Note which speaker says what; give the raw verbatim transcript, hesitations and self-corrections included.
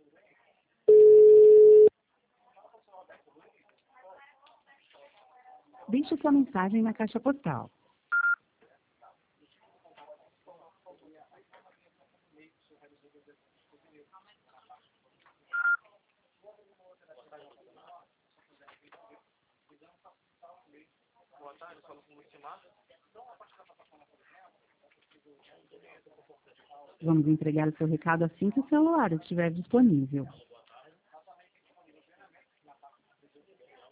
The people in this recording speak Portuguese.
Speaker 1: Deixe sua mensagem na caixa postal. Vamos entregar o seu recado assim que o celular estiver disponível.